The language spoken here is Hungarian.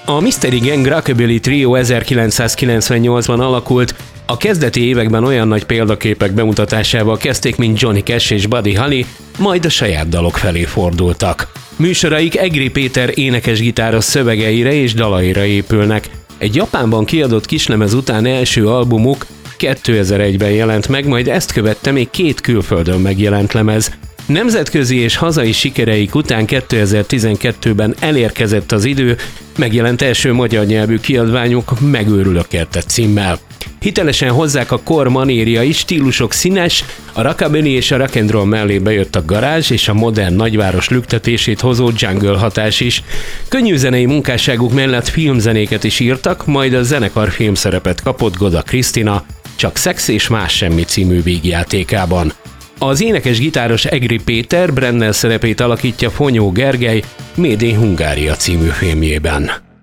A Mystery Gang Rockabilly Trio 1998-ban alakult, a kezdeti években olyan nagy példaképek bemutatásával kezdték, mint Johnny Cash és Buddy Holly, majd a saját dalok felé fordultak. Műsoraik Egri Péter énekes-gitáros szövegeire és dalaira épülnek. Egy Japánban kiadott kislemez után első albumuk 2001-ben jelent meg, majd ezt követte még 2 külföldön megjelent lemez. Nemzetközi és hazai sikereik után 2012-ben elérkezett az idő, megjelent első magyar nyelvű kiadványuk Megőrülök érte címmel. Hitelesen hozzák a kor manérjai, stílusok színes, a rockabilly és a rock and roll mellé bejött a garázs és a modern nagyváros lüktetését hozó jungle hatás is. Könnyű zenei munkásságuk mellett filmzenéket is írtak, majd a zenekar filmszerepet kapott Goda Krisztina, Csak szex és más semmi című vígjátékában. Az énekes-gitáros Egri Péter Brennel szerepét alakítja Fonyó Gergely Made in Hungária című filmjében.